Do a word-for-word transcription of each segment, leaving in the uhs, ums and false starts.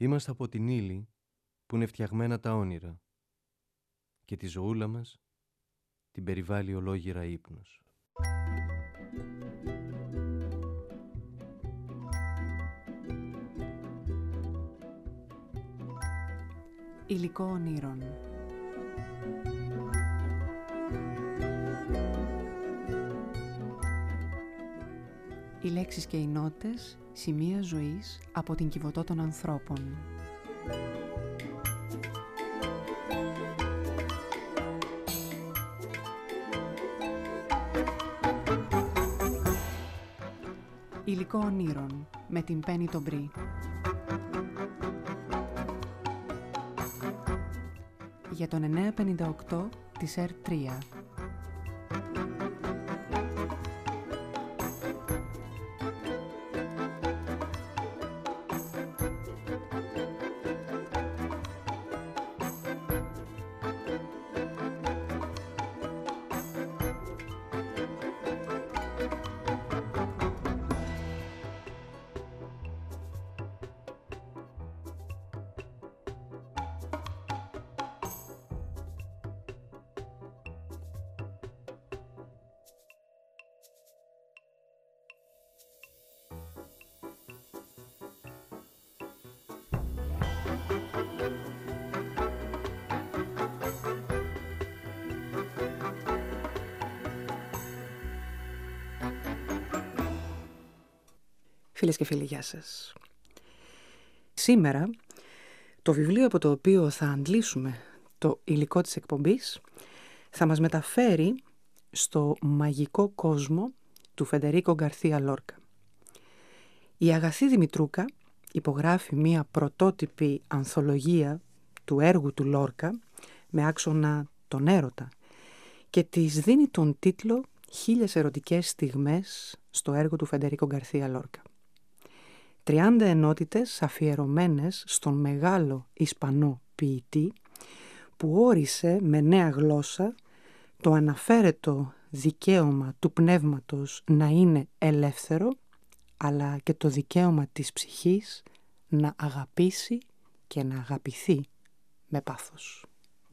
Είμαστε από την ύλη που είναι φτιαγμένα τα όνειρα και τη ζωούλα μας την περιβάλλει ολόγυρα ύπνος. Υλικό ονείρων. Οι λέξεις και οι νότες, σημεία ζωής από την Κιβωτό των ανθρώπων. Υλικό ονείρων με την Πέννη τον Μπρι. Για τον εννιακόσια πενήντα οκτώ της Ερ τρία. Φίλες και φίλοι, γεια σας. Σήμερα το βιβλίο από το οποίο θα αντλήσουμε το υλικό της εκπομπής θα μας μεταφέρει στο μαγικό κόσμο του Φεντερίκο Γκαρθία Λόρκα. Η Αγαθή Δημητρούκα υπογράφει μία πρωτότυπη ανθολογία του έργου του Λόρκα με άξονα τον έρωτα και της δίνει τον τίτλο «Χίλιες ερωτικές στιγμές» στο έργο του Φεντερίκο Γκαρθία Λόρκα. τριάντα ενότητες αφιερωμένες στον μεγάλο Ισπανό ποιητή που όρισε με νέα γλώσσα το αναφέρετο δικαίωμα του πνεύματος να είναι ελεύθερο, αλλά και το δικαίωμα της ψυχής να αγαπήσει και να αγαπηθεί με πάθος.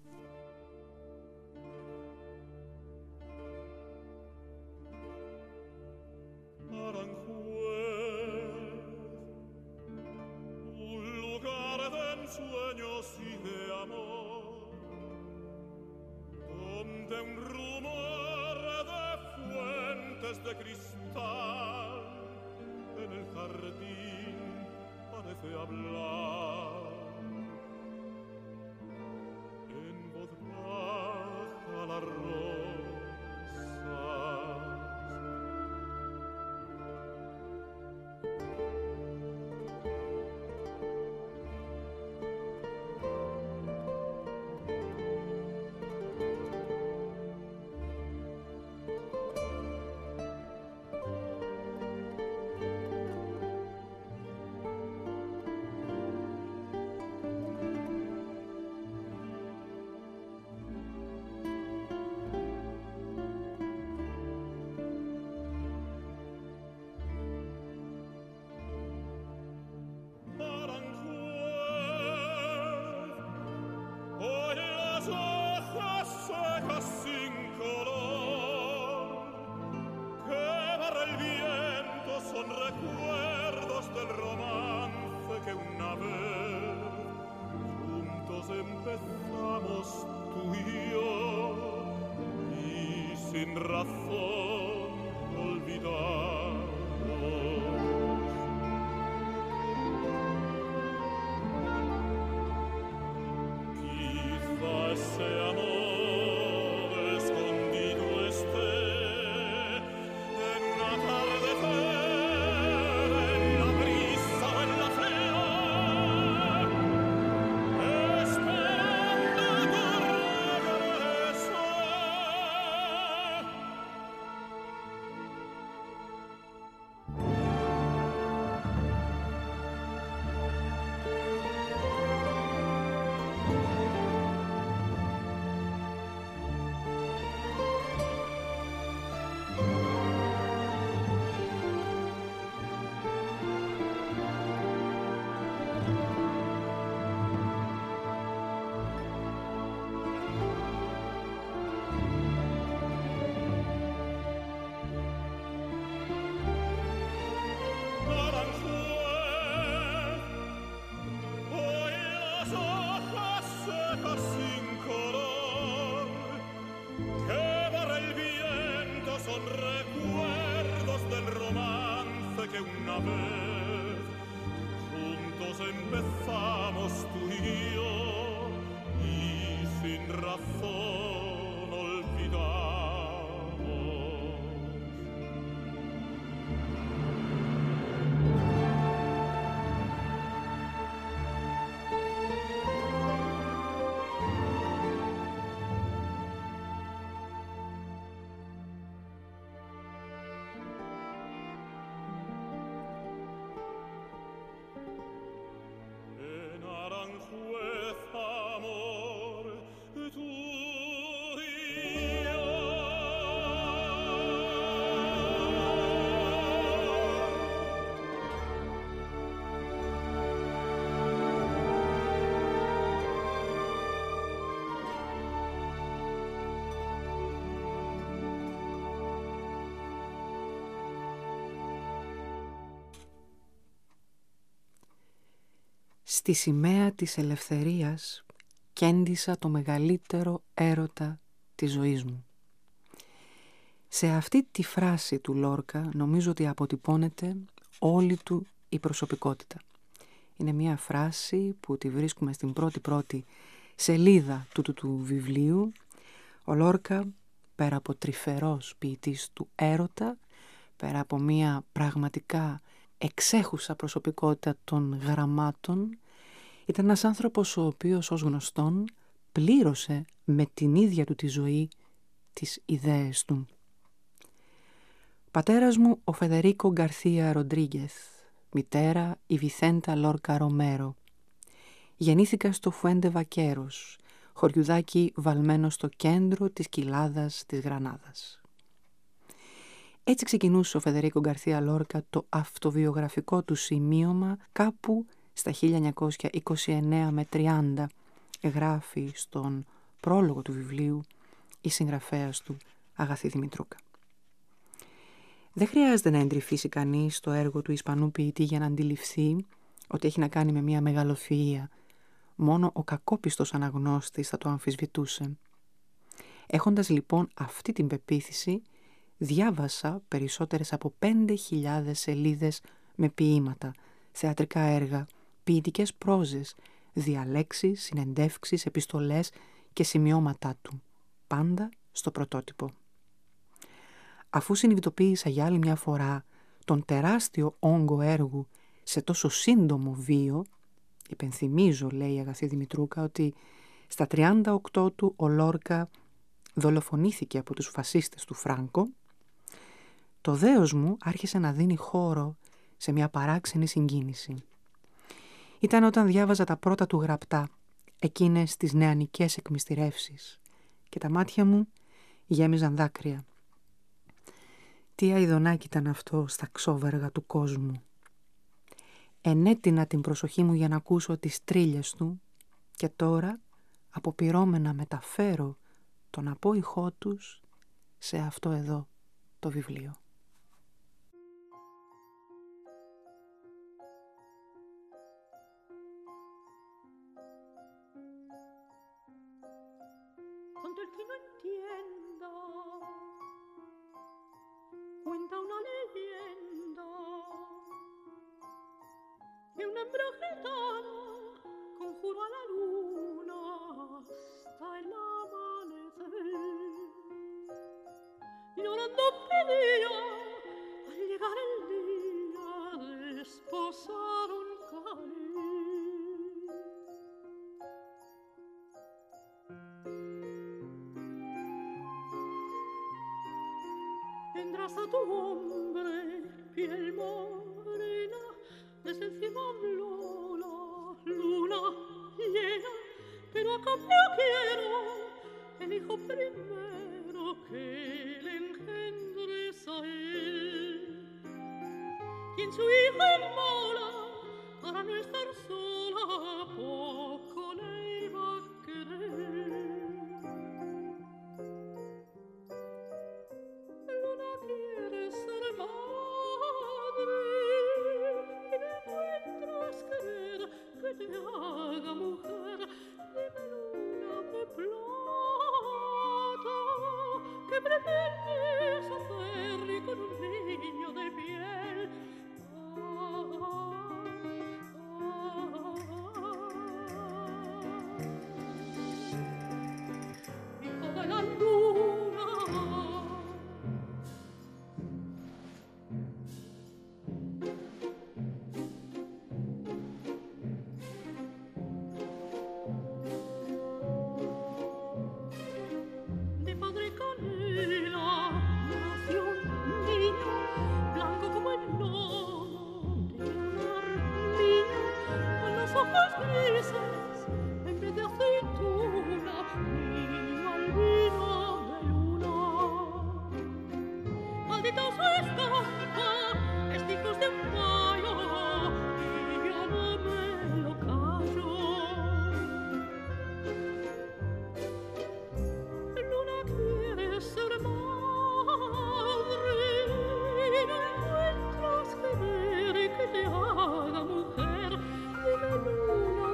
Sueños y de amor, donde un rumor de fuentes de cristal en el jardín parece hablar. En voz baja las rosas empezamos tú y yo y sin razón olvidamos. Quizá ese amor escondido esté en un atardecer, en la brisa o en la flor. Esperando tu regreso. στη σημαία της ελευθερίας κέντησα το μεγαλύτερο έρωτα της ζωής μου. Σε αυτή τη φράση του Λόρκα νομίζω ότι αποτυπώνεται όλη του η προσωπικότητα. Είναι μια φράση που τη βρίσκουμε στην πρώτη-πρώτη σελίδα του, του, του βιβλίου. Ο Λόρκα, πέρα από τρυφερός ποιητής του έρωτα, πέρα από μια πραγματικά εξέχουσα προσωπικότητα των γραμμάτων, ήταν ένας άνθρωπος ο οποίος ως γνωστόν πλήρωσε με την ίδια του τη ζωή τις ιδέες του. Πατέρας μου ο Φεδερίκο Γκαρθία Ροντρίγκεθ, μητέρα η Βιθέντα Λόρκα Ρομέρο. Γεννήθηκα στο Φουέντε Βακέρος, χωριουδάκι βαλμένο στο κέντρο της κοιλάδας της Γρανάδας. Έτσι ξεκινούσε ο Φεδερίκο Γκαρθία Λόρκα το αυτοβιογραφικό του σημείωμα κάπου στα χίλια εννιακόσια είκοσι εννέα με τριάντα, γράφει στον πρόλογο του βιβλίου η συγγραφέας του Αγαθή Δημητρούκα. Δεν χρειάζεται να εντρυφήσει κανείς το έργο του Ισπανού ποιητή για να αντιληφθεί ότι έχει να κάνει με μια μεγαλοφυΐα. Μόνο ο κακόπιστος αναγνώστης θα το αμφισβητούσε. Έχοντας λοιπόν αυτή την πεποίθηση, διάβασα περισσότερες από πέντε χιλιάδες σελίδες με ποίηματα, θεατρικά έργα, ποιητικές πρόζες, διαλέξεις, συνεντεύξεις, επιστολές και σημειώματά του, πάντα στο πρωτότυπο. Αφού συνειδητοποίησα για άλλη μια φορά τον τεράστιο όγκο έργου σε τόσο σύντομο βίο, υπενθυμίζω, λέει η Αγαθή Δημητρούκα, ότι στα τριάντα οκτώ του ο Λόρκα δολοφονήθηκε από τους φασίστες του Φράνκο, το δέος μου άρχισε να δίνει χώρο σε μια παράξενη συγκίνηση. Ήταν όταν διάβαζα τα πρώτα του γραπτά, εκείνες τις νεανικές εκμυστηρεύσεις, και τα μάτια μου γέμιζαν δάκρυα. Τι αηδονάκι ήταν αυτό στα ξόβεργα του κόσμου. Ενέτεινα την προσοχή μου για να ακούσω τις τρίλιες του και τώρα αποπειρώμαι να μεταφέρω τον απόϊχό τους σε αυτό εδώ το βιβλίο. Cuenta una leyenda de un hembra gitana conjuró a la luna hasta el amanecer. Llorando pedía al llegar el día desposar un caer. Tendrás a tu hombre piel morena, desde el cielo habló la luna llena, pero a cambio quiero el hijo primero que le engendres a él. Quien su hijo inmola para no estar sola, poco le iba a querer. Que te haga mujer, dime luna de plata, que pretendes hacer con un niño de piel. Ah, ah, ah. Hijo de la luna. Luna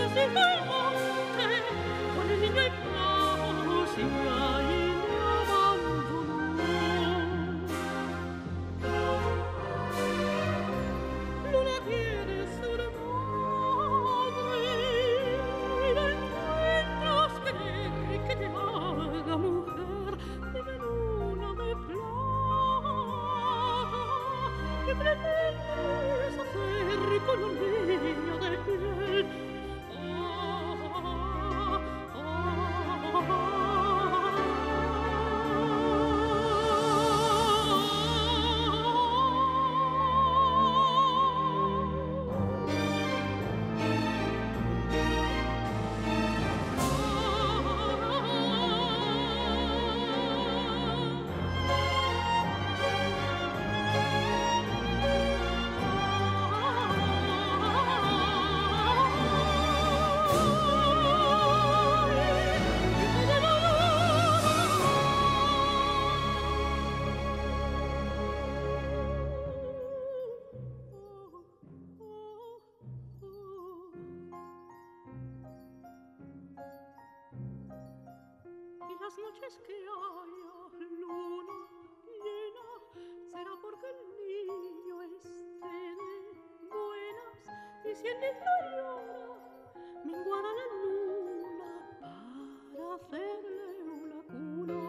Las noches que haya luna llena será porque el niño esté de buenas y si el niño llora menguará la luna para hacerle una cuna.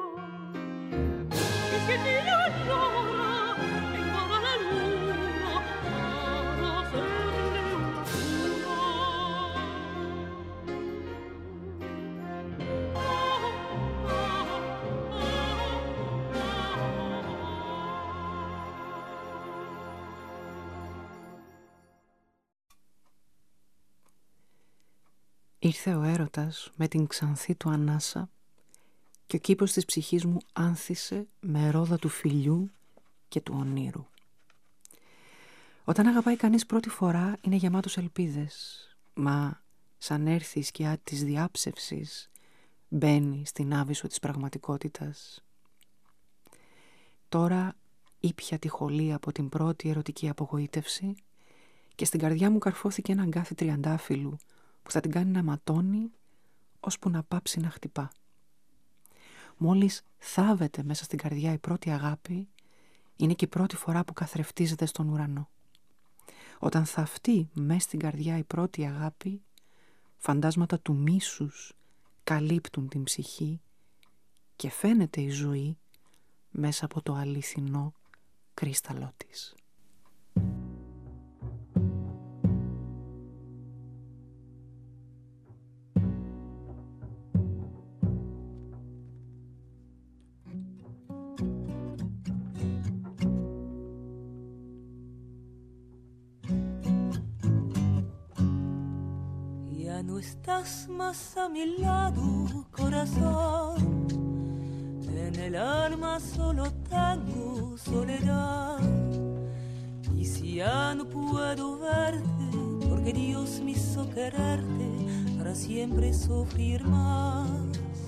Y si el niño llora menguará la luna para hacerle una cuna. Ήρθε ο έρωτας με την ξανθή του ανάσα και ο κήπος της ψυχής μου άνθησε με ρόδα του φιλιού και του ονείρου. Όταν αγαπάει κανείς πρώτη φορά είναι γεμάτος ελπίδες, μα σαν έρθει η σκιά της διάψευσης μπαίνει στην άβυσσο της πραγματικότητας. Τώρα ήπια τη χολή από την πρώτη ερωτική απογοήτευση και στην καρδιά μου καρφώθηκε ένα αγκάθι τριαντάφυλλου που θα την κάνει να ματώνει ώσπου να πάψει να χτυπά. Μόλις θάβεται μέσα στην καρδιά η πρώτη αγάπη, είναι και η πρώτη φορά που καθρεφτίζεται στον ουρανό. Όταν θαυτεί μέσα στην καρδιά η πρώτη αγάπη, φαντάσματα του μίσους καλύπτουν την ψυχή και φαίνεται η ζωή μέσα από το αληθινό κρίσταλό της. No estás más a mi lado, corazón. En el alma solo tengo soledad. Y si ya no puedo verte, porque Dios me hizo quererte para siempre sufrir más.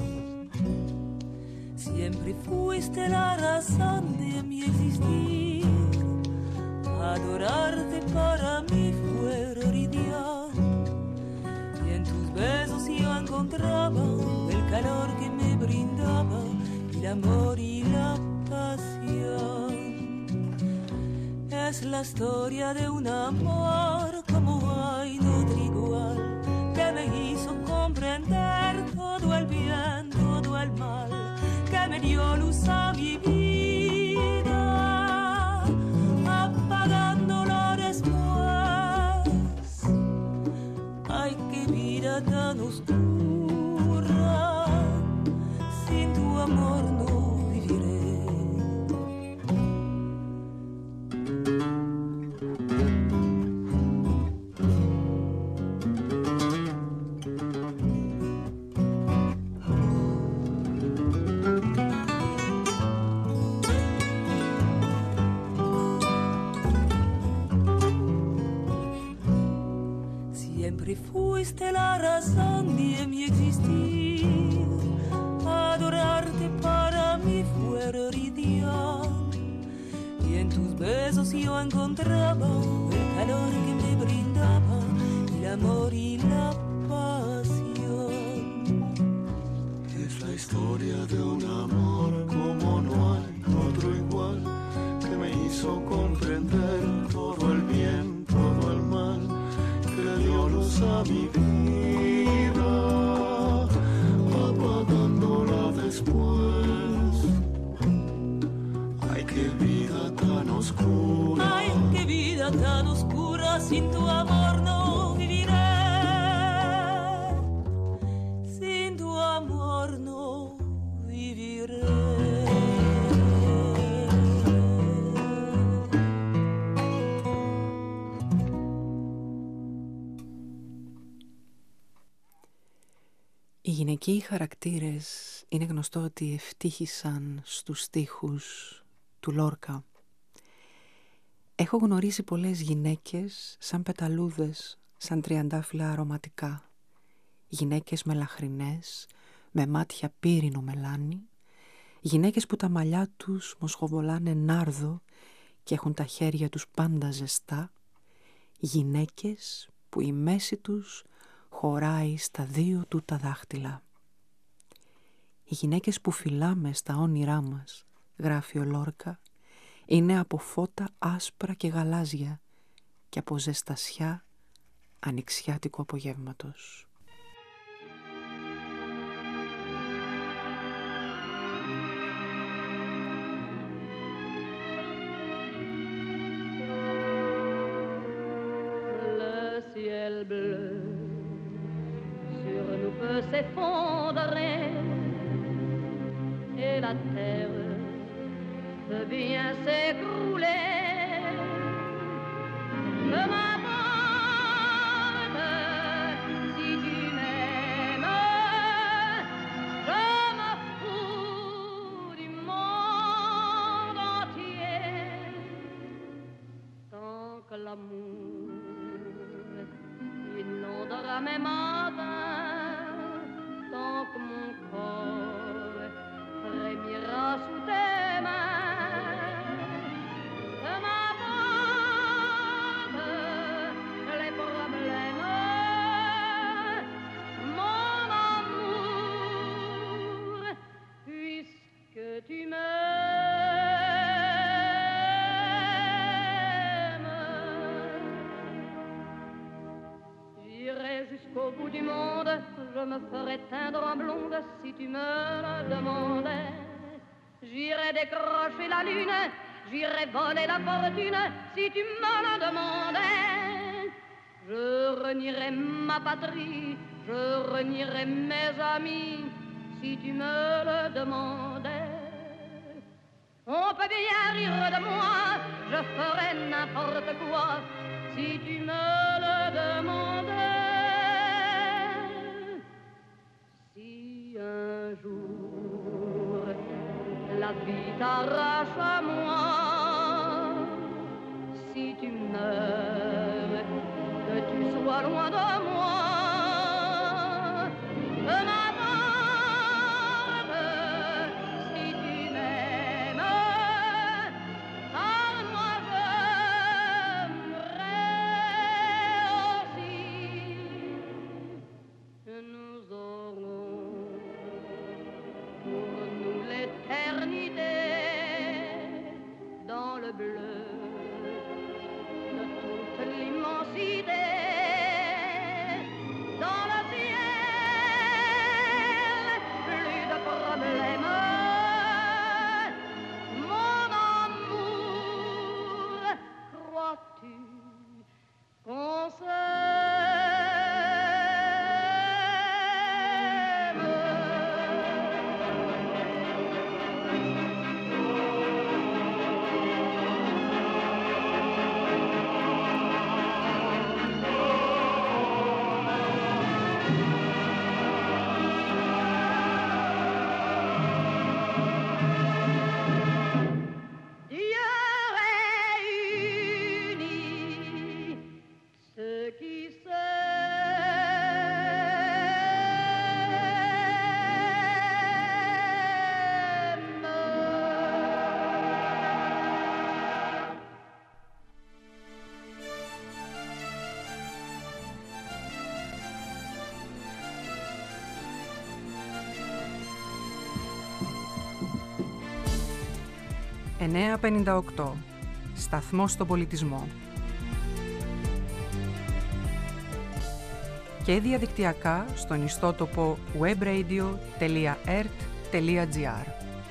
Siempre fuiste la razón de mi existir. Adorarte para mí fue ideal. En tus besos yo encontraba el calor que me brindaba, el amor y la pasión. Es la historia de un amor como hay otro igual, que me hizo comprender todo el bien, todo el mal, que me dio luz a mi vida, apagándolo después. Ay, qué vida tan oscura, sin tu amor no viviré. Siempre fuiste la razón de mi existir. Adorarte para mí fue ideal. Y en tus besos yo encontraba el calor que me brindaba, el amor y la solos a mi vida, apagándola después. Ay, qué vida tan oscura. Ay, qué vida tan oscura, sin tu amor no viviré. Sin tu amor no viviré. Οι γυναικείοι χαρακτήρες είναι γνωστό ότι ευτύχησαν στους στίχους του Λόρκα. Έχω γνωρίσει πολλές γυναίκες σαν πεταλούδες, σαν τριαντάφυλλα αρωματικά. Γυναίκες μελαχρινές, με μάτια πύρινο μελάνι. Γυναίκες που τα μαλλιά τους μοσχοβολάνε νάρδο και έχουν τα χέρια τους πάντα ζεστά. Γυναίκες που η μέση τους χωράει στα δύο του τα δάχτυλα. Οι γυναίκες που φυλάμε στα όνειρά μας, γράφει ο Λόρκα, είναι από φώτα άσπρα και γαλάζια και από ζεστασιά ανοιξιάτικου απογεύματος. Le ciel bleu sur nous peut s'effondrer et la terre peut bien s'écrouler. Peu m'importe si tu m'aimes, je me fous du monde entier. Tant que l'amour inondera mes matins, tant que mon corps frémira sous tes mains, que m'importe les problèmes, mon amour, puisque tu m'aimes. J'irai jusqu'au bout du monde, je me ferai teindre en blonde si tu me le demandais. J'irai décrocher la lune, j'irai voler la fortune si tu me le demandais. Je renierai ma patrie, je renierai mes amis si tu me le demandais. On peut bien rire de moi, je ferai n'importe quoi si tu me le demandais. Si un jour la vie t'arrache à moi, si tu meurs, que tu sois loin de moi, que m'importe si tu m'aimes, car moi j'aimerais aussi. Nous aurons pour nous l'éternité dans le bleu de toute l'immensité, dans le ciel, plus de problèmes, mon amour, crois-tu qu'on εννιακόσια πενήντα οκτώ. Σταθμός στον πολιτισμό. και διαδικτυακά στον ιστότοπο webradio τελεία ert τελεία gr.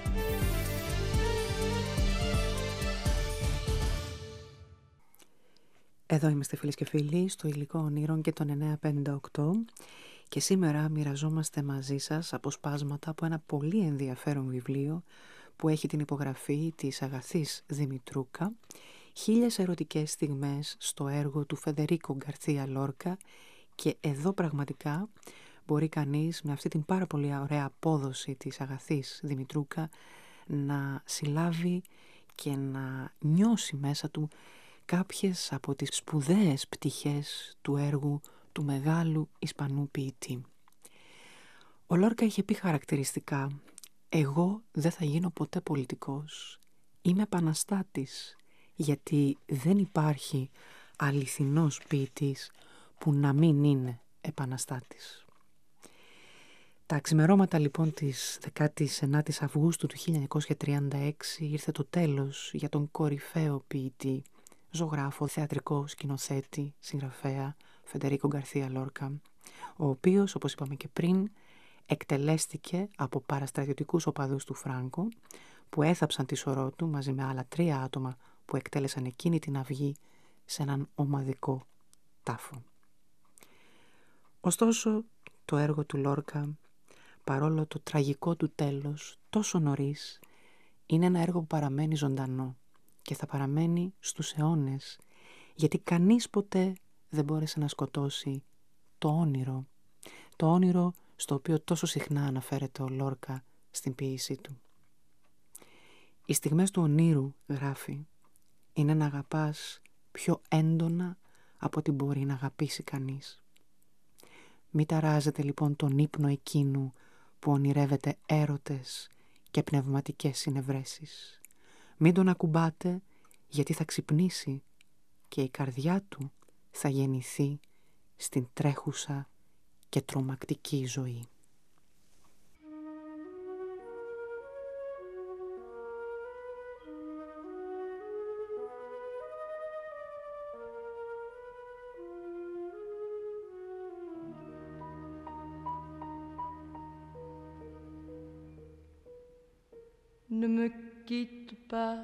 Εδώ είμαστε φίλες και φίλοι στο Υλικό Ονείρων και τον εννιακόσια πενήντα οκτώ και σήμερα μοιραζόμαστε μαζί σας αποσπάσματα από ένα πολύ ενδιαφέρον βιβλίο που έχει την υπογραφή της Αγαθής Δημητρούκα, χίλιες ερωτικές στιγμές στο έργο του Φεντερίκο Γκαρθία Λόρκα, και εδώ πραγματικά μπορεί κανείς με αυτή την πάρα πολύ ωραία απόδοση της Αγαθής Δημητρούκα να συλλάβει και να νιώσει μέσα του κάποιες από τις σπουδαίες πτυχές του έργου του μεγάλου Ισπανού ποιητή. Ο Λόρκα είχε πει χαρακτηριστικά: «Εγώ δεν θα γίνω ποτέ πολιτικός. Είμαι επαναστάτης, γιατί δεν υπάρχει αληθινός ποιητής που να μην είναι επαναστάτης». Τα ξημερώματα λοιπόν της δεκάτης ενάτης Αυγούστου του χίλια εννιακόσια τριάντα έξι ήρθε το τέλος για τον κορυφαίο ποιητή, ζωγράφο, θεατρικό, σκηνοθέτη, συγγραφέα Φεντερίκο Γκαρθία Λόρκα, ο οποίος, όπως είπαμε και πριν, εκτελέστηκε από παραστρατιωτικούς οπαδούς του Φράγκο που έθαψαν τη σωρό του μαζί με άλλα τρία άτομα που εκτέλεσαν εκείνη την αυγή σε έναν ομαδικό τάφο. Ωστόσο, το έργο του Λόρκα, παρόλο το τραγικό του τέλος τόσο νωρίς, είναι ένα έργο που παραμένει ζωντανό και θα παραμένει στους αιώνες, γιατί κανείς ποτέ δεν μπόρεσε να σκοτώσει το όνειρο, το όνειρο στο οποίο τόσο συχνά αναφέρεται ο Λόρκα στην ποίησή του. Οι στιγμές του ονείρου, γράφει, είναι να αγαπάς πιο έντονα από ό,τι μπορεί να αγαπήσει κανείς. Μη ταράζετε λοιπόν τον ύπνο εκείνου που ονειρεύεται έρωτες και πνευματικές συνευρέσεις. Μην τον ακουμπάτε, γιατί θα ξυπνήσει και η καρδιά του θα γεννηθεί στην τρέχουσα και τρομακτική ζωή. Ne me quitte pas,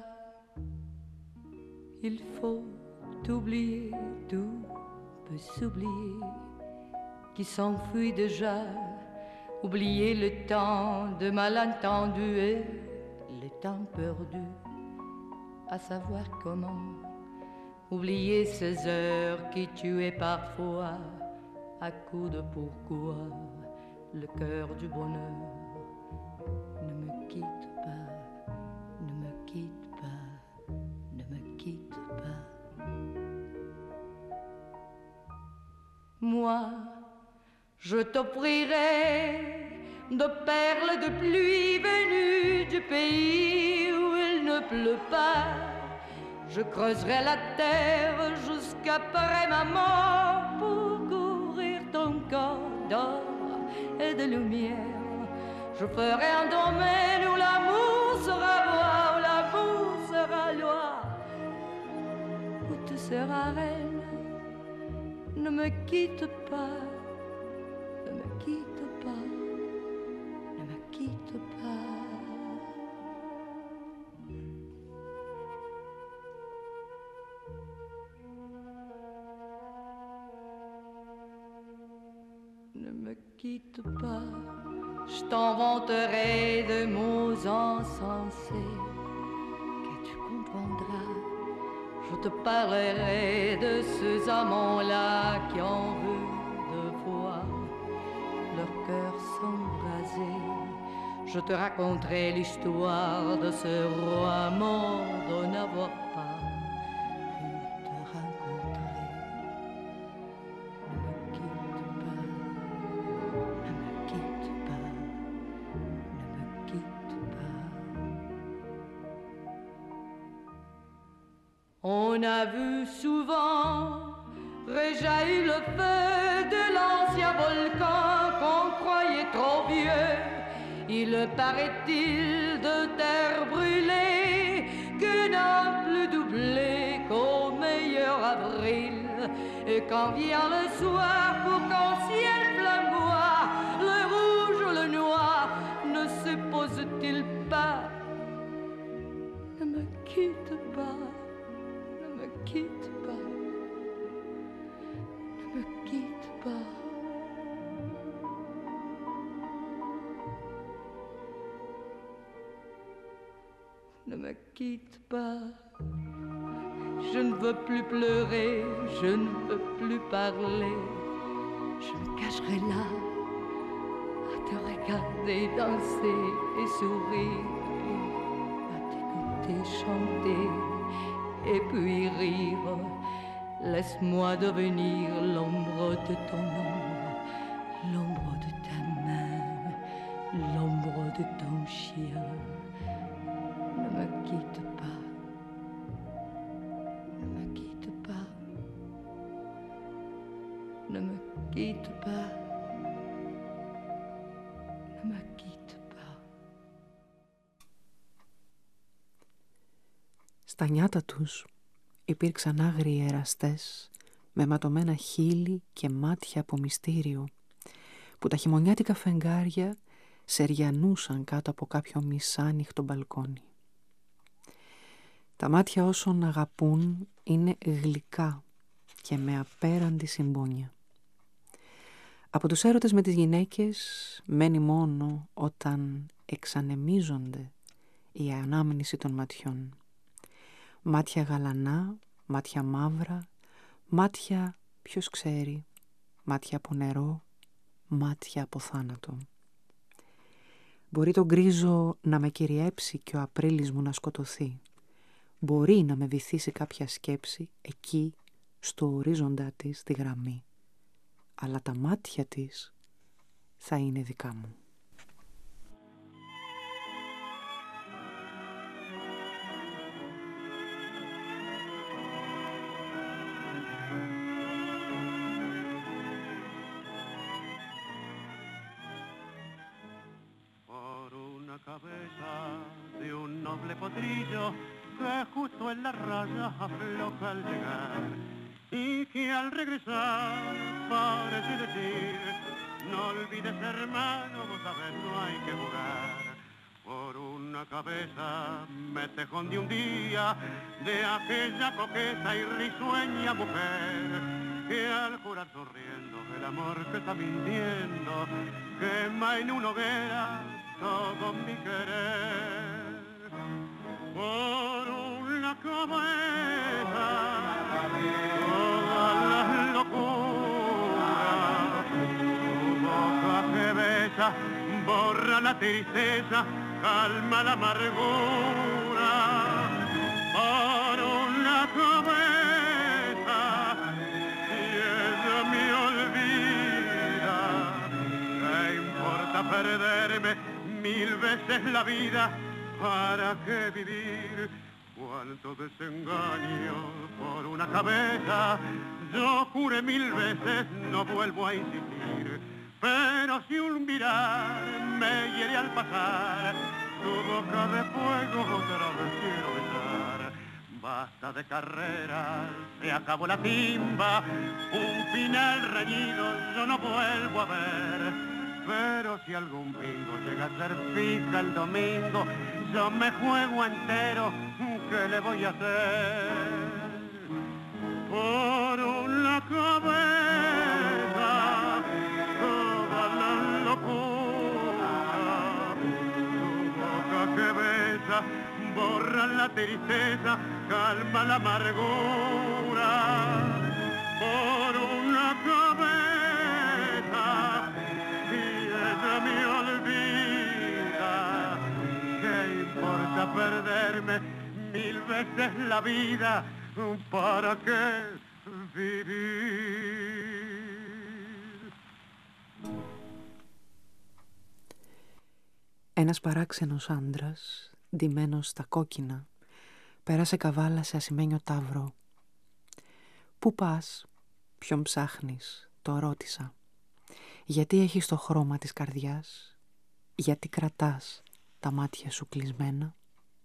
il faut oublier, tout peut s'oublier, qui s'enfuit déjà, oublier le temps de malentendu et le temps perdu, à savoir comment, oublier ces heures qui tuaient parfois, à coups de pourquoi, le cœur du bonheur. Ne me quitte pas, ne me quitte pas, ne me quitte pas. Moi, je t'offrirai de perles de pluie venues du pays où il ne pleut pas. Je creuserai la terre jusqu'après ma mort pour couvrir ton corps d'or et de lumière. Je ferai un domaine où l'amour sera loi, où l'amour sera loi, où tu seras reine. Ne me quitte pas, ne me quitte pas, ne me quitte pas. Ne me quitte pas. Je t'inventerai de mots insensés que tu comprendras. Je te parlerai de ces amants-là qui ont vu deux fois leur cœur s'embraser. Je te raconterai l'histoire de ce roi mort de n'avoir pas pu te rencontrer. Ne me quitte pas, ne me quitte pas, ne me quitte pas. On a vu souvent réjaillir le feu de l'ancien volcan qu'on croyait trop vieux. Il paraît-il de terre brûlée que n'a plus doublé qu'au meilleur avril. Et quand vient le soir pour qu'en ciel quitte pas, ne me quitte pas. Ne me quitte pas, je ne veux plus pleurer, je ne veux plus parler, je me cacherai là à te regarder danser et sourire, à t'écouter chanter et puis rire. Laisse-moi devenir l'ombre de ton ombre, l'ombre de ta main, l'ombre de ton chien. Ne me quitte pas, ne me quitte pas, ne me quitte pas, ne me quitte pas. Στα νιάτα τους υπήρξαν άγριοι εραστές με ματωμένα χείλη και μάτια από μυστήριο που τα χειμωνιάτικα φεγγάρια σεριανούσαν κάτω από κάποιο μισάνυχτο μπαλκόνι. Τα μάτια όσων αγαπούν είναι γλυκά και με απέραντη συμπόνια. Από τους έρωτες με τις γυναίκες μένει μόνο όταν εξανεμίζονται η ανάμνηση των ματιών. Μάτια γαλανά, μάτια μαύρα, μάτια ποιος ξέρει, μάτια από νερό, μάτια από θάνατο. Μπορεί το γκρίζο να με κυριέψει και ο Απρίλης μου να σκοτωθεί. Μπορεί να με βυθίσει κάποια σκέψη εκεί, στο ορίζοντα της, στη γραμμή. Αλλά τα μάτια της θα είναι δικά μου. Cabeza de un noble potrillo que justo en la raya afloja al llegar y que al regresar parece decir: no olvides, hermano, vos sabés, no hay que jugar. Por una cabeza me tejón de un día de aquella coqueta y risueña mujer que al jurar sonriendo el amor que está mintiendo quema en una hoguera todo mi querer. Por una cabeza todas las locuras, tu boca que besa borra la tristeza, calma la amargura. Por una cabeza si ella me olvida, ¿qué importa perderme mil veces la vida? ¿Para qué vivir? Cuánto desengaño por una cabeza. Yo juré mil veces, no vuelvo a insistir. Pero si un mirar me hiere al pasar, tu boca de fuego otra vez quiero besar. Basta de carreras, se acabó la timba, un final reñido yo no vuelvo a ver. Pero si algún bingo llega a ser fija el domingo, yo me juego entero, ¿qué le voy a hacer? Por una cabeza toda la locura, tu boca que besa borra la tristeza, calma la amargura. Por una cabeza ella me olvida, ¿qué importa perderme mil veces la vida? ¿Para qué vivir? Ένας παράξενος άντρας, ντυμένος στα κόκκινα, πέρασε καβάλα σε ασημένιο ταύρο. «Πού πας, ποιον ψάχνεις?» το ρώτησα. «Γιατί έχεις το χρώμα της καρδιάς, γιατί κρατάς τα μάτια σου κλεισμένα?»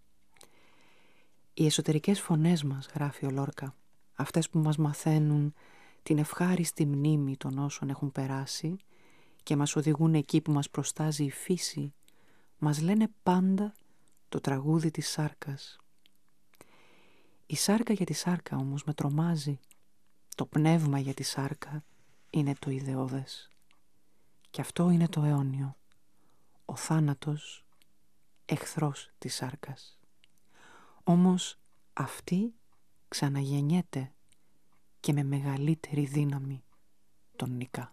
Οι εσωτερικές φωνές μας, γράφει ο Λόρκα, αυτές που μας μαθαίνουν την ευχάριστη μνήμη των όσων έχουν περάσει και μας οδηγούν εκεί που μας προστάζει η φύση, μας λένε πάντα το τραγούδι της σάρκας. Η σάρκα για τη σάρκα όμως με τρομάζει. Το πνεύμα για τη σάρκα είναι το ιδεώδες. Και αυτό είναι το αιώνιο. Ο θάνατος, εχθρός της σάρκας. Όμως αυτή ξαναγεννιέται και με μεγαλύτερη δύναμη τον νικά.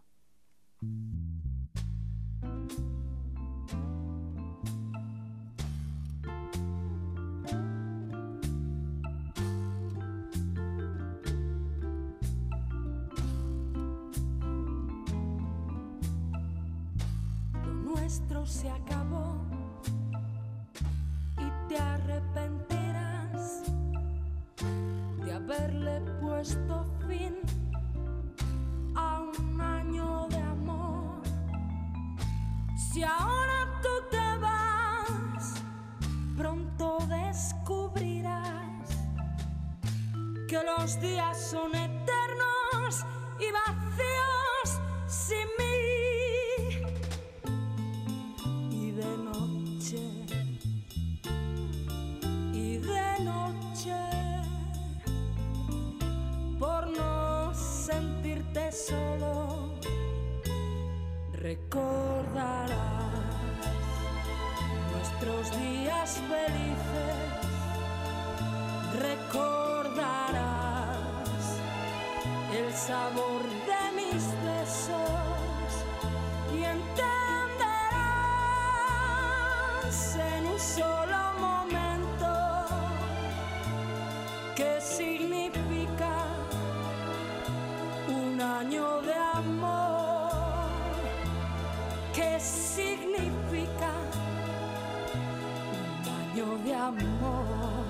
Se acabó y te arrepentirás de haberle puesto fin a un año de amor. Si ahora tú te vas, pronto descubrirás que los días son eternos y vacíos sin mí. Solo recordarás nuestros días felices, recordarás el sabor de mis besos y entenderás en un solo momento qué significa un año de amor. ¿Qué significa un año de amor?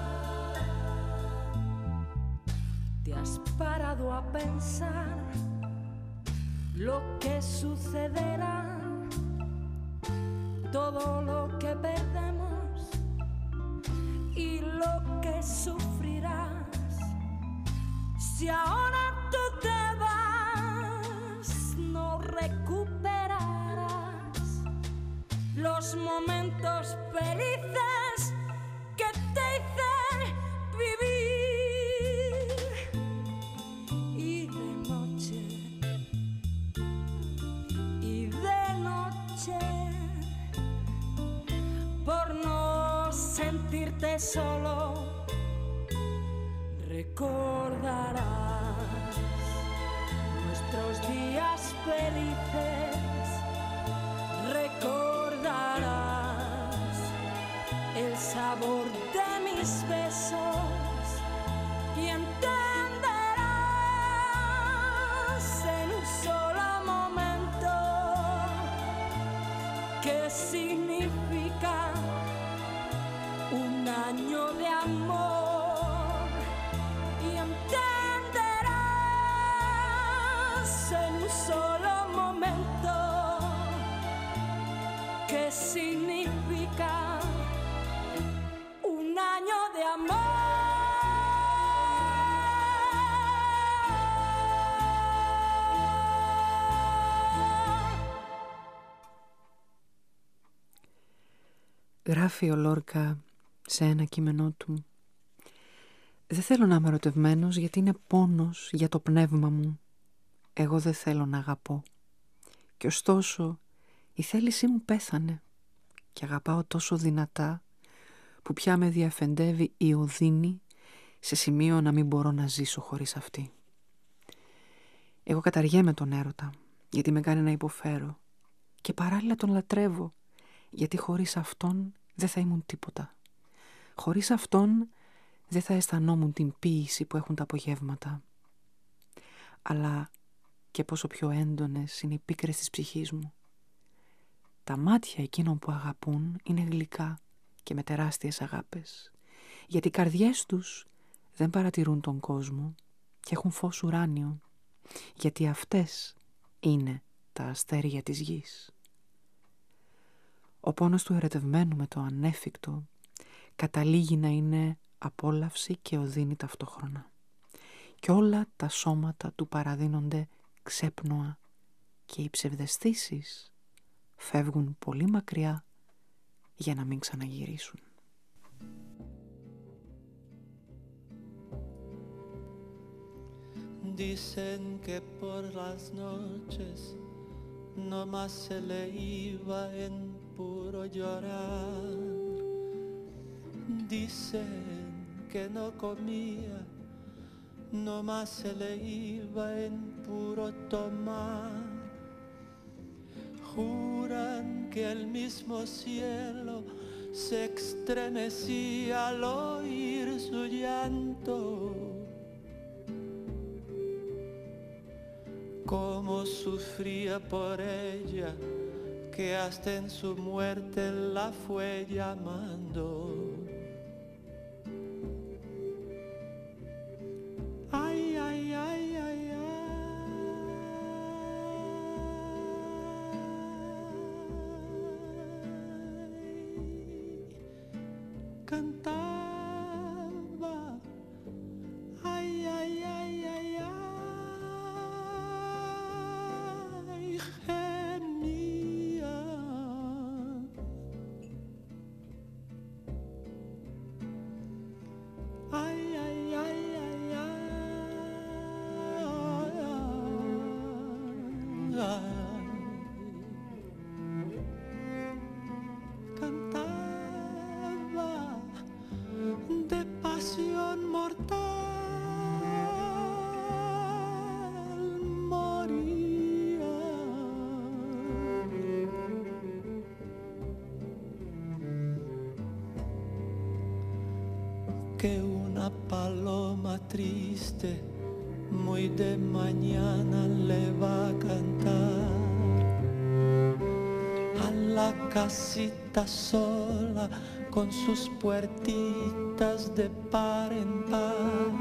¿Te has parado a pensar lo que sucederá? Todo lo que perdemos y lo que sufrirás. Si ahora tú te vas, no recuperarás los momentos felices que te hice vivir. Y de noche, y de noche, por no sentirte solo, recordarás nuestros días felices, recordarás el sabor de mis besos y entenderás en un solo momento qué significa un año de amor. En un solo momento ¿qué significa un año de amor? Γράφει ο Λόρκα σε ένα κείμενό του: «Δεν θέλω να είμαι ερωτευμένος γιατί είναι πόνος για το πνεύμα μου. Εγώ δεν θέλω να αγαπώ. Και ωστόσο η θέλησή μου πέθανε και αγαπάω τόσο δυνατά που πια με διαφεντεύει η οδύνη σε σημείο να μην μπορώ να ζήσω χωρίς αυτή. Εγώ καταργέμαι τον έρωτα γιατί με κάνει να υποφέρω και παράλληλα τον λατρεύω γιατί χωρίς αυτόν δεν θα ήμουν τίποτα. Χωρίς αυτόν δεν θα αισθανόμουν την ποίηση που έχουν τα απογεύματα. Αλλά και πόσο πιο έντονες είναι οι πίκρες της ψυχής μου. Τα μάτια εκείνων που αγαπούν είναι γλυκά και με τεράστιες αγάπες, γιατί οι καρδιές τους δεν παρατηρούν τον κόσμο και έχουν φως ουράνιο, γιατί αυτές είναι τα αστέρια της γης. Ο πόνος του ερωτευμένου με το ανέφικτο καταλήγει να είναι απόλαυση και οδύνη ταυτόχρονα. Και όλα τα σώματα του παραδίνονται ξέπνοα και οι ψευδαισθήσεις φεύγουν πολύ μακριά για να μην ξαναγυρίσουν. Dicen que por las noches no más se le iba en puro llorar. Dicen que no comía, no más se le iba en puro tomar. Juran que el mismo cielo se estremecía al oír su llanto. Cómo sufría por ella, que hasta en su muerte la fue llamando. Ay, ay, ay, ay, ay. Cantaba. Ay, ay, ay, ay, ay. Gemía. Ay, ay, ay, ay, ay, ay. Cantaba de pasión mortal, moría. Que una paloma triste muy de mañana le va a cantar a la casita sola con sus puertitas de par en par.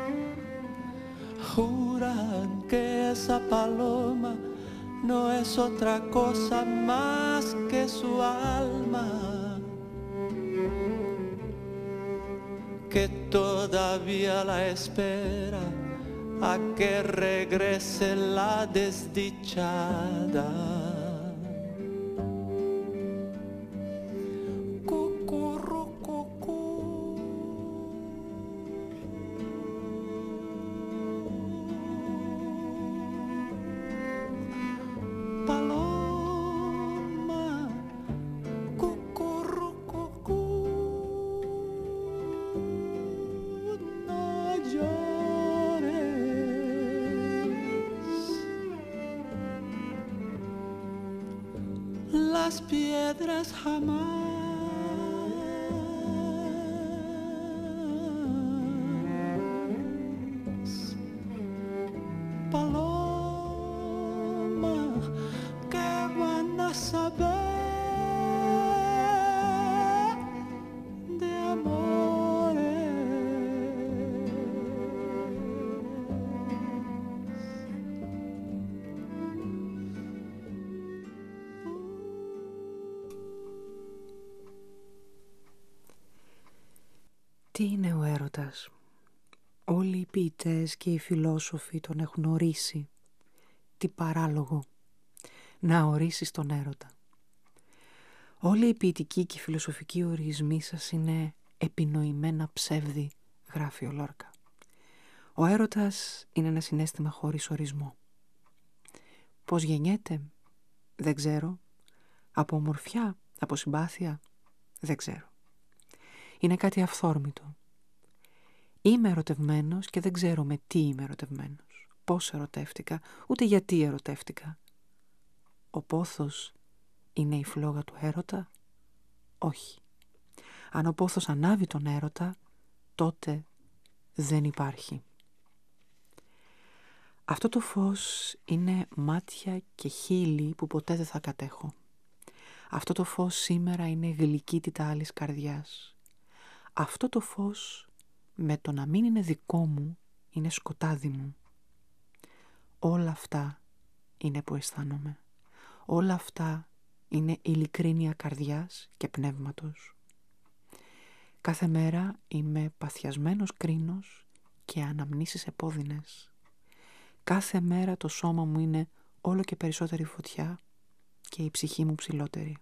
Juran que esa paloma no es otra cosa más que su alma, que todavía la espera a que regrese la desdichada. Cucurrucucú. Paloma, cucurrucucú. No llores. Las piedras jamás paloma, que van a saber de amores. Τι είναι ο έρωτας? Όλοι οι ποιητές και οι φιλόσοφοι τον έχουν ορίσει. Τι παράλογο να ορίσεις τον έρωτα. Όλοι οι ποιητικοί και οι φιλοσοφικοί ορισμοί σας είναι επινοημένα ψεύδι, γράφει ο Λόρκα. Ο έρωτας είναι ένα συναίσθημα χωρίς ορισμό. Πώς γεννιέται? Δεν ξέρω. Από ομορφιά, από συμπάθεια? Δεν ξέρω. Είναι κάτι αυθόρμητο. Είμαι ερωτευμένος και δεν ξέρω με τι είμαι ερωτευμένος. Πώς ερωτεύτηκα, ούτε γιατί ερωτεύτηκα. Ο πόθος είναι η φλόγα του έρωτα? Όχι. Αν ο πόθος ανάβει τον έρωτα, τότε δεν υπάρχει. Αυτό το φως είναι μάτια και χείλη που ποτέ δεν θα κατέχω. Αυτό το φως σήμερα είναι γλυκύτητα άλλης καρδιάς. Αυτό το φως με το να μην είναι δικό μου είναι σκοτάδι μου. Όλα αυτά είναι που αισθάνομαι. Όλα αυτά είναι ειλικρίνεια καρδιάς και πνεύματος. Κάθε μέρα είμαι παθιασμένος κρίνος και αναμνήσεις επώδυνες. Κάθε μέρα το σώμα μου είναι όλο και περισσότερη φωτιά και η ψυχή μου ψηλότερη.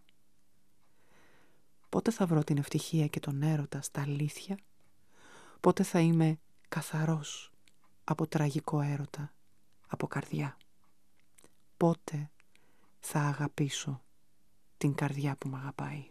Πότε θα βρω την ευτυχία και τον έρωτα στα αλήθεια? Πότε θα είμαι καθαρός από τραγικό έρωτα, από καρδιά. Πότε θα αγαπήσω την καρδιά που μ' αγαπάει.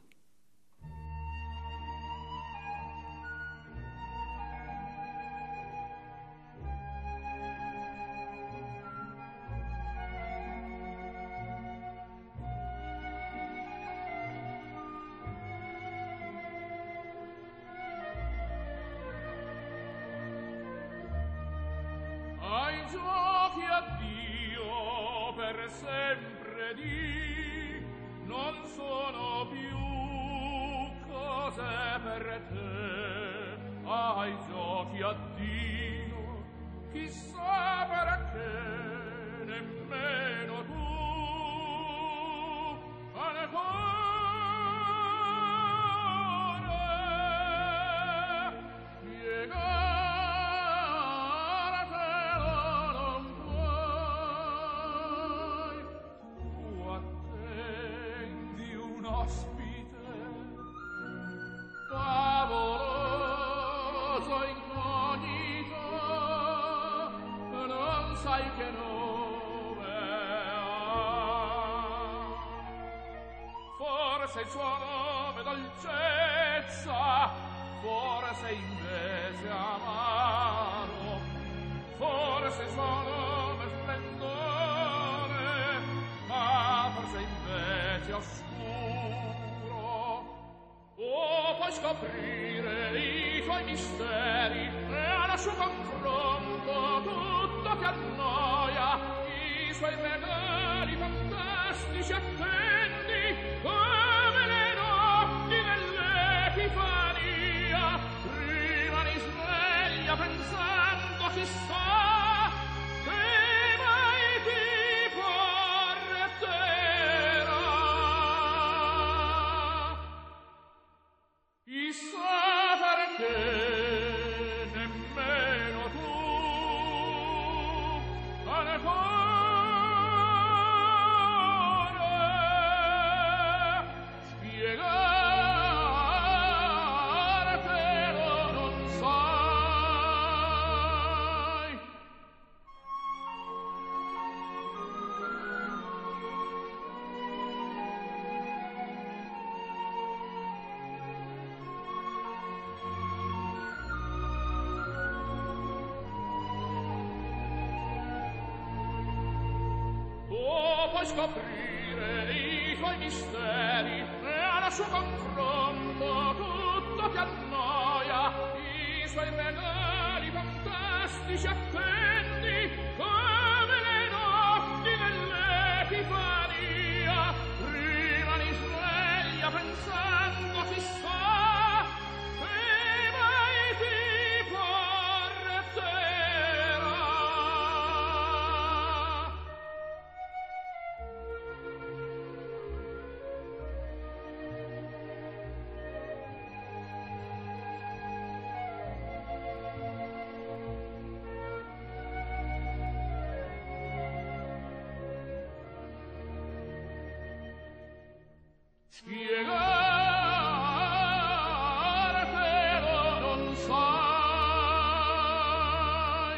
Il suo nome dolcezza, forse invece amaro, forse il suo nome splendore, ma forse invece oscuro. Oh, puoi scoprire i suoi misteri e al suo confronto tutto ti annoia, i suoi regali fantastici attendi, come le notti dell'Epifania. Rimani sveglia pensando chissà che mai ti porterà. Chissà perché nemmeno tu ancora scoprire i suoi misteri e al suo confronto tutto ti annoia, i suoi regali fantastici attendi, come le notti dell'Epifania. Rimani sveglia pensando chissà che mai ti porterà. Spiegartelo non sai.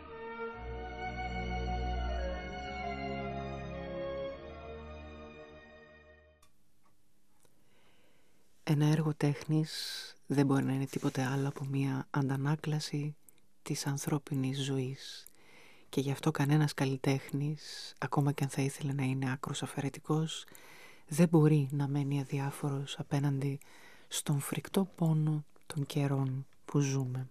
Ένα έργο τέχνης δεν μπορεί να είναι τίποτε άλλο από μια αντανάκλαση της ανθρώπινης ζωής. Και γι' αυτό κανένας καλλιτέχνης, ακόμα και αν θα ήθελε να είναι άκρος αφαιρετικός, δεν μπορεί να μένει αδιάφορος απέναντι στον φρικτό πόνο των καιρών που ζούμε.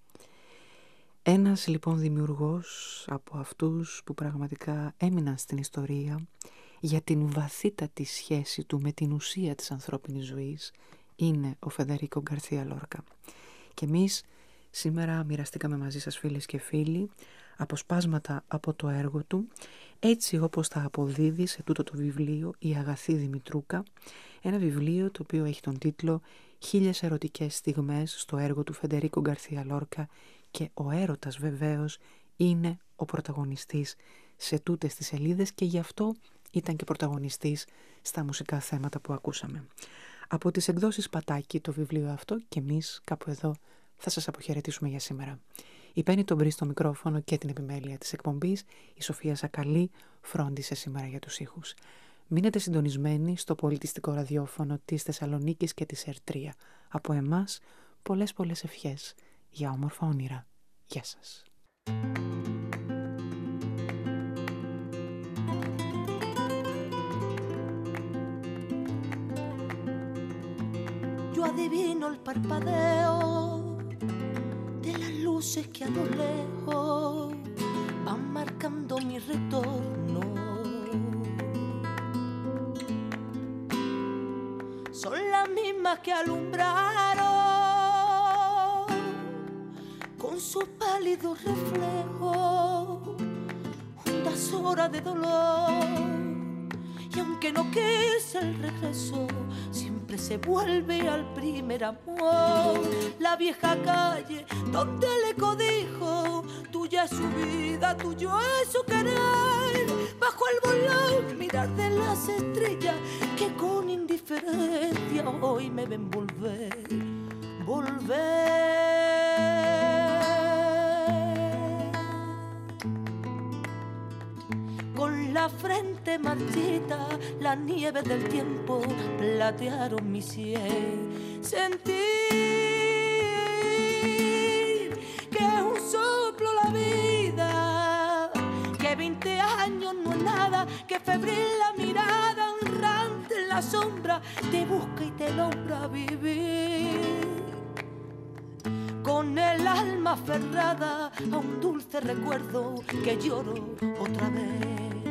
Ένας λοιπόν δημιουργός από αυτούς που πραγματικά έμειναν στην ιστορία για την βαθύτατη σχέση του με την ουσία της ανθρώπινης ζωής είναι ο Φεντερίκο Γκαρθία Λόρκα. Και εμείς σήμερα μοιραστήκαμε μαζί σας, φίλες και φίλοι, αποσπάσματα από το έργο του, έτσι όπως τα αποδίδει σε τούτο το βιβλίο η Αγαθή Δημητρούκα, ένα βιβλίο το οποίο έχει τον τίτλο «Χίλιες ερωτικές στιγμές» στο έργο του Φεντερίκο Γκαρθία Λόρκα, και ο έρωτας βεβαίως είναι ο πρωταγωνιστής σε τούτες τις σελίδες και γι' αυτό ήταν και πρωταγωνιστής στα μουσικά θέματα που ακούσαμε. Από τις εκδόσεις Πατάκη το βιβλίο αυτό, και εμείς κάπου εδώ θα σας αποχαιρετήσουμε για σήμερα. Υπαίνει τον μπρι στο μικρόφωνο και την επιμέλεια της εκπομπής. Η Σοφία Σακαλή φρόντισε σήμερα για τους ήχους. Μείνετε συντονισμένοι στο πολιτιστικό ραδιόφωνο της Θεσσαλονίκης και της Ερτρία. Από εμάς, πολλές πολλές ευχές για όμορφα όνειρα. Γεια σας. Yo adivino el parpadeo de las luces que a lo lejos van marcando mi retorno. Son las mismas que alumbraron con sus pálidos reflejos hondas horas de dolor. Y aunque no quise el regreso, siempre se vuelve al primer amor. La vieja calle donde el eco dijo, tuya es su vida, tuyo es su querer. Bajo el volón mirar de las estrellas que con indiferencia hoy me ven volver, volver. Con la frente marchita, las nieves del tiempo platearon mi sien. Sentir que es un soplo la vida, que veinte años no es nada, que febril la mirada errante en la sombra te busca y te logra vivir. Con el alma aferrada a un dulce recuerdo que lloro otra vez.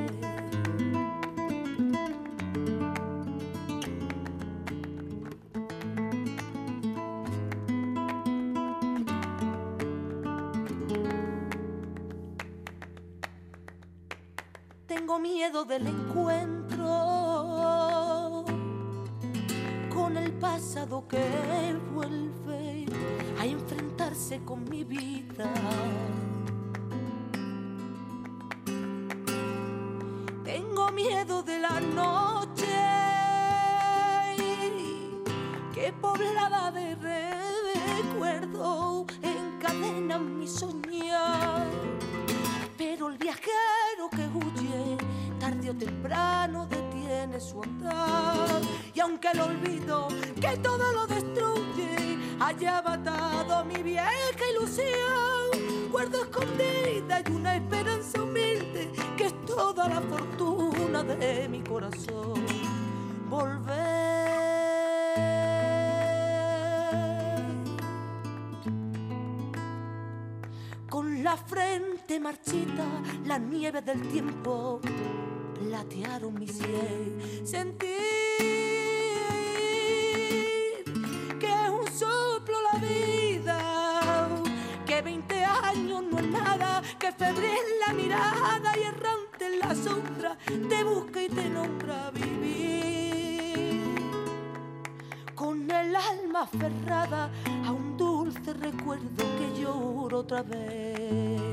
Tengo miedo del encuentro con el pasado que vuelve a enfrentarse con mi vida. Tengo miedo de la noche que poblada de recuerdos encadena mi soñar. Pero el viajero que huye tarde o temprano detiene su andar. Y aunque el olvido que todo lo destruye haya matado mi vieja ilusión, guardo escondida y una esperanza humilde que es toda la fortuna de mi corazón. Volver. Con la frente marchita, las nieves del tiempo platearon mi sien. Sentir que es un soplo la vida, que veinte años no es nada, que febril la mirada y errante en la sombra te busca y te nombra vivir. Con el alma aferrada a un dulce recuerdo que lloro otra vez.